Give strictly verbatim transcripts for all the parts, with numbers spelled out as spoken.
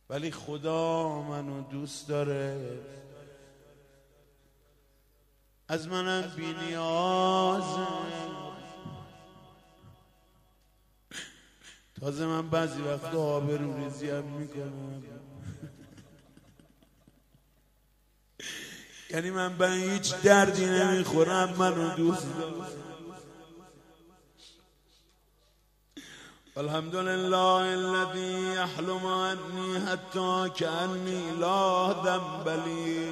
ولی خدا منو دوست داره، از منم بی نیازه. تازه من بعضی وقتا آبروریزی هم میکنم. یعنی من به هیچ دردی نمیخورم، منو دوست داره. الحمدلله الذی یحلم عنی حتی کأنی لا ذنب لی.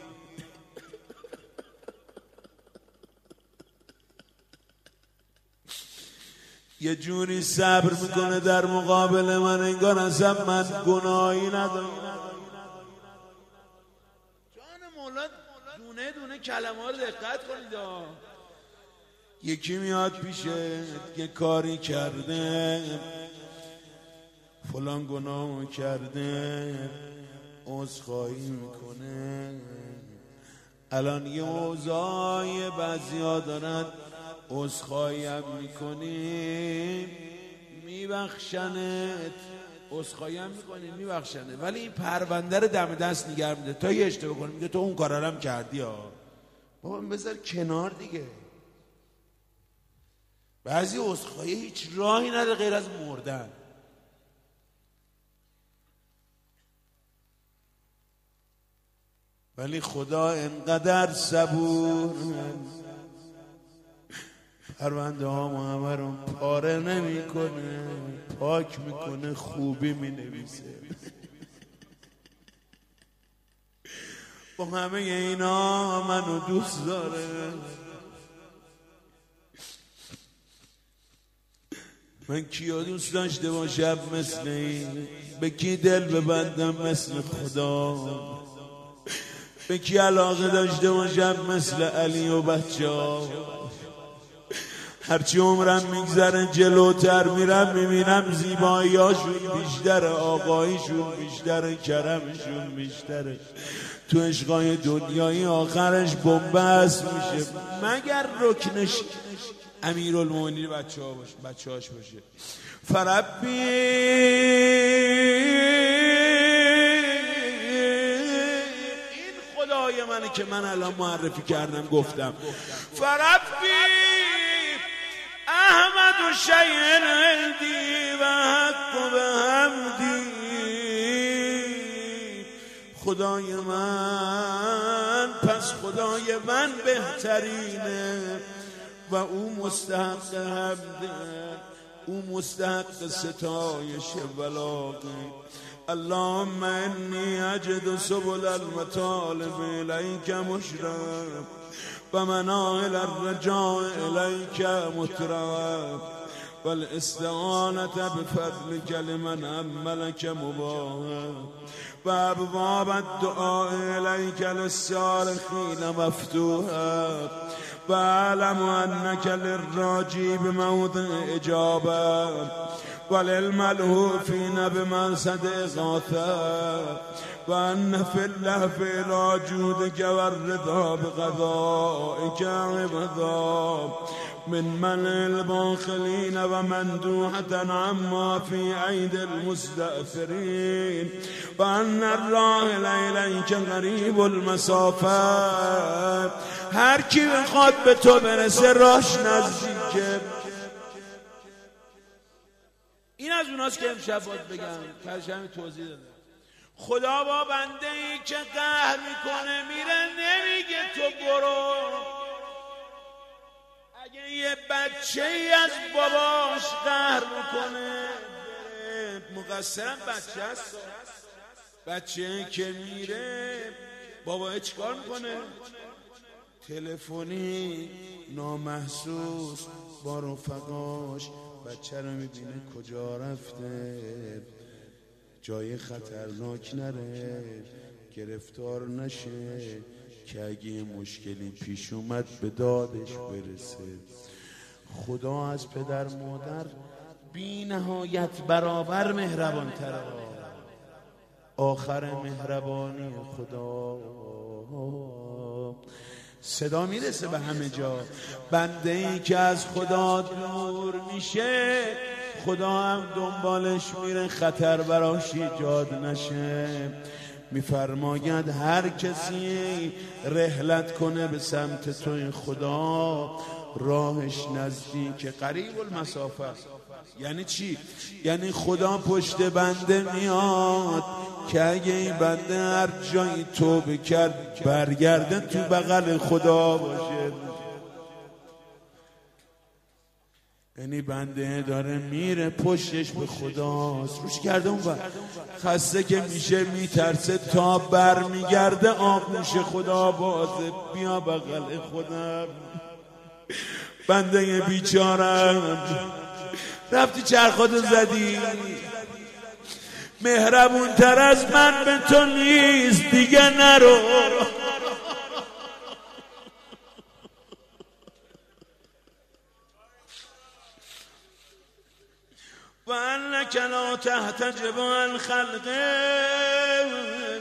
یه جوری صبر میکنه در مقابل من انگار اصلا من گناهی ندارم. جان مولا دونه دونه کلمه رو دقت کنید. یکی میاد پیشه یه کاری کرده، فلان گناه کرده، عذرخواهی میکنه. الان یه اوضاع بعضیا دارن عذرخواهی هم میکنی میبخشنت، عذرخواهی هم میکنی میبخشنه، ولی این پرونده رو دم دست نگه میده تا یه اشتباه کنی میگه تو اون کارا هم کردی ها. بابا بذار کنار دیگه. بعضی عذرخواهی هیچ راهی نداره غیر از مردن. ولی خدا انقدر صبور، پرونده ها همه رو پاره نمی کنه، پاک میکنه، خوبی می نویسه. با همه اینا منو دوست داره. من کیا دوست داشته باشم مثل این؟ به کی دل ببندم مثل خدا؟ به کی علاقه داشته باشم مثل علی و بچه ها؟ هرچی عمرم میگذره جلوتر میرم میبینم زیباییاشون بیشتره، آقاییشون بیشتره، کرمشون بیشتره. تو عشقای دنیایی آخرش بنبست میشه، مگر رکنش امیرالمومنین بچه ها باشه، بچه هاش باشه. فربی این خدای منه که من الان معرفی کردم گفتم فربی احمد و شیء الدی و حق به حمدی. خدای من پس خدای من بهترینه و او مستحق حمده، او مستحق ستایش بلاغه. اللهم انی اجد سبل المطالب الیک مشرف و منائل الرجاء الیک مترف و الاستعانة بفضلک لمن عملک مباح و ابواب الدعاء الیک للصالحین مفتوحه و اعلم انک للراجی بموضع اجابه و للملهوفین بمنصد اغاثه و ان فی اللهف الى جودک و الرضا بقضائک عوضا من منع الباخلین و مندوحة عما فی عید المستأثرین و ان الراحل الیک قریب المسافه. هر کی بخواد به تو برسه راش نزدیکه. این از اوناست که امشب باید بگم، پرشمی توضیح داده. خدا با بنده ای که قهر میکنه میره نمیگه تو برو. اگه یه بچه ای از باباش قهر میکنه مقصرم بچه هست. بچه که میره بابا چیکار میکنه؟ تلفنی نامحسوس با رفقاش بچه رو میبینه کجا رفته، جای خطرناک نره، گرفتار نشه که اگه مشکلی پیش اومد به دادش برسه. خدا از پدر مادر بی نهایت برابر مهربان تره. آخر مهربانی خدا صدا میرسه به همه جا. بنده ای که از خدا دور میشه خدا هم دنبالش میره خطر براش ایجاد نشه. میفرماید هر کسی رحلت کنه به سمت توی خدا راهش نزدیک قریب المسافه. یعنی چی؟ یعنی خدا پشت بنده میاد که اگه این بنده هر جایی توبه کرد برگرده تو بغل خدا باشه. یعنی بنده داره میره پشتش به خداست، روش کرده اون بر خسته که میشه میترسه تا بر میگرده آغوش خدا بازه، بیا بغل خودم. بنده بیچارم رفتی چرخاتو زدی، مهربون تر از من به تو نیست دیگه نرو. و انک لا تحتجب عن خلقک،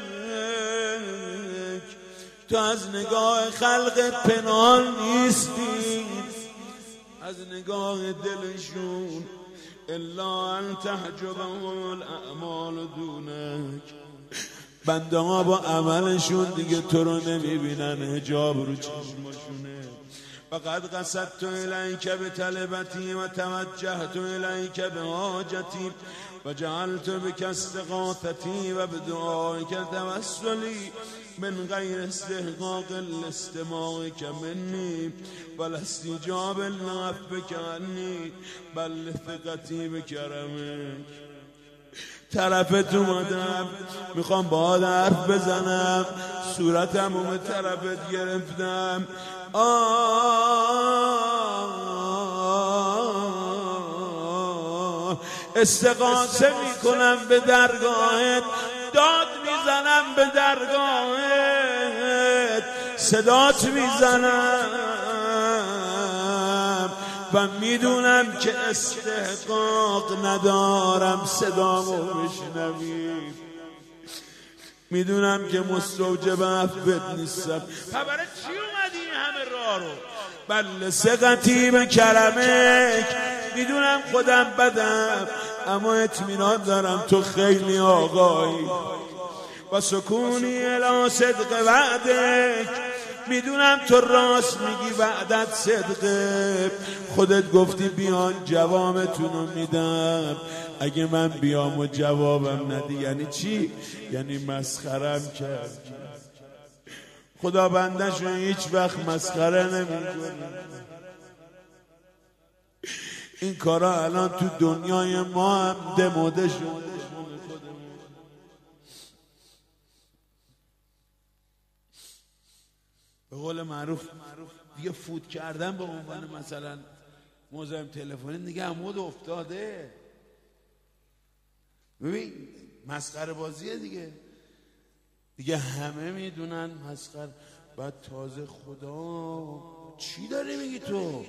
تو از نگاه خلقت پنهان نیستی، از نگاه دلشون. الا ان تحجبهم الاعمال دونک، بنده ها با عملشون دیگه تو رو نمیبینن، حجاب رو چشمشونه. فقد قصدت الیک بطلبتی و توجهت الیک بحاجتی و جعلت بک استغاثتی و بدعائک توسلی من غیر استحقاق الاستماعک منی بل استجاب لعفوک عنی بل لثقتی بکرمک. طرفت اومدم میخوام باهات حرف بزنم، صورتم رو به طرفت گرفتم. آه استغاثه میکنم به درگاهت، داد میزنم به درگاهت، صدات میزنم و میدونم که استحقاق ندارم صدامو بشنوی، میدونم که مستوجب عفوت نیستم. برای چی اومدی همه راه رو؟ بل ثقتی به کرمک، میدونم خودم بدم اما اطمینان دارم تو خیلی آقایی. و سکونی الی صدق وعدک، میدونم تو راست میگی وعدت صدقه، خودت گفتی بیان جوابتون رو میدم. اگه من بیام و جوابم ندی یعنی چی؟ یعنی مسخرم کرد. خدا بندش رو هیچ وقت مسخره نمیکنه. این کارا الان تو دنیای ما هم دموده شده. به قول معروف دیگه فوت کردن به عنوان مثلا مزاحم تلفنی دیگه عمود افتاده. ببین مسخره بازیه دیگه، دیگه همه میدونن مسخره. بعد تازه خدا چی داری میگی تو؟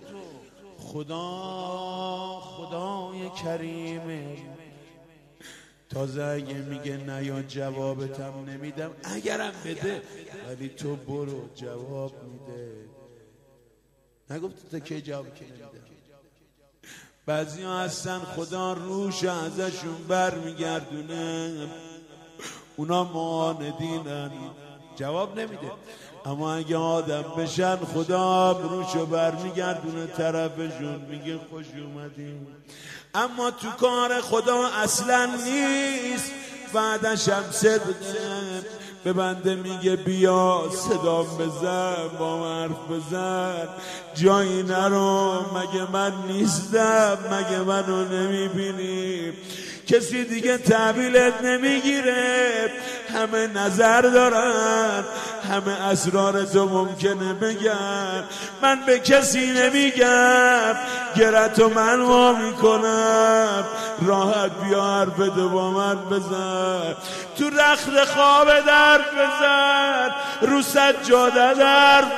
خدا خدای کریمه، تازه اگه میگه نه یا جوابتم نمیدم، اگرم بده ولی تو برو جواب میده. نگفتی تا کی جواب که نمیدم؟ بعضی ها هستن خدا روش ازشون بر میگردونه، اونا معاندینن جواب نمیده. اما اگه آدم بشن خدا روشو بر میگردونه طرفشون، میگه خوش اومدیم. اما تو کار خدا اصلا نیست، بعدش هم صدقه. به بنده میگه بیا صدام بزن، با حرف بزن، جایی نرو، مگه من نیستم؟ مگه منو نمیبینی؟ کسی دیگه تحویلت نمیگیره، همه نظر دارن، همه اسرار تو ممکنه بگن، من به کسی نمیگم، گرتو من وا میکنم، راحت بیا حرفتو با من بزن، تو رخت خواب درد بزن، رو سجاده درد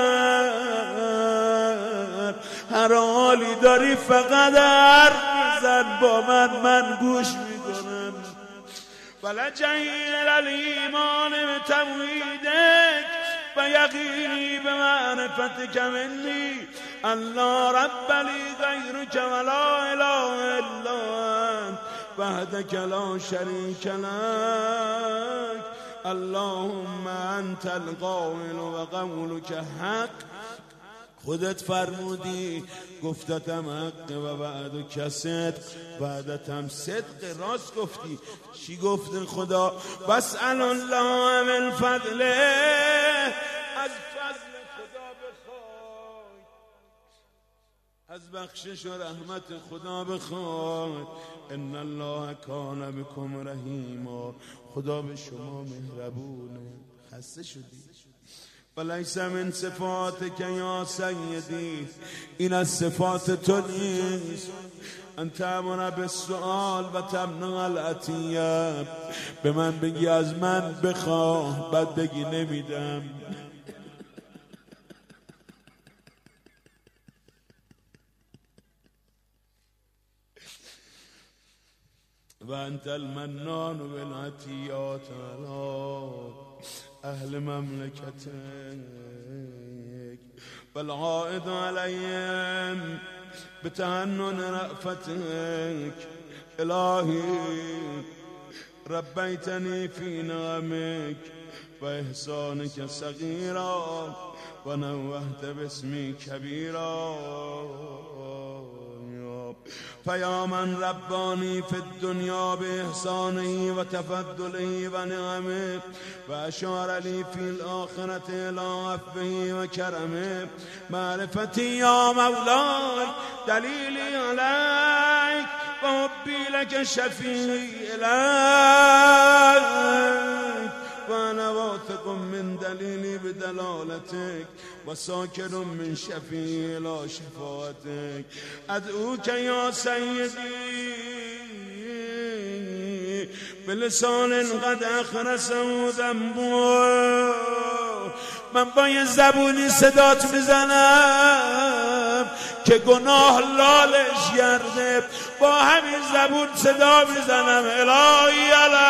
بزن، هر حالی داری فقط حرف بزن با من، من گوش میکنم. ولجهی الالایمان بتمویدک و یقینی به معرفتک منی الله رب لی غیرک ولا اله الا انت وحدک لا شریک لک اللهم انت القائل و قولک حق. خودت فرمودی گفتتم حق و وعدک صدق، وعدتم صدق، راست گفتی. چی گفت خدا؟ واسأل الله من فضله، از فضل خدا بخوای، از بخشش و رحمت خدا بخوای. ان الله کان بکم رحیما، خدا به شما مهربونه. خسته شدی؟ ولیس من صفاتک یا سیدی، این از صفات تو نیست. انت امر بالسؤال و تمنع العطیه، به من بگی از من بخواه، بعد بگی نمیدم. و انت المنان بالعطیات علی اهل مملکتک والعائد علیهم بتحنن رأفتک. الهی ربیتنی فی نعمک و احسانک صغیرا و نوهت باسمی کبیرا. فیا من ربانی فی الدنیا باحسانه و تفضله و نعمه و اشار لی فی الاخرة الی عفوه و کرمه. معرفتی یا مولای دلیلی علیک و حبی لک شفیعی الیک و انا واثق من دلیلی بدلالتک و ساکر من شفیعی الی شفاعتک. ادعوک یا سیدی بلسان قد اخرسه ذنبه، من با یه زبونی صدات میزنم که گناه لالش گرده، با همین زبون صدا میزنم الهی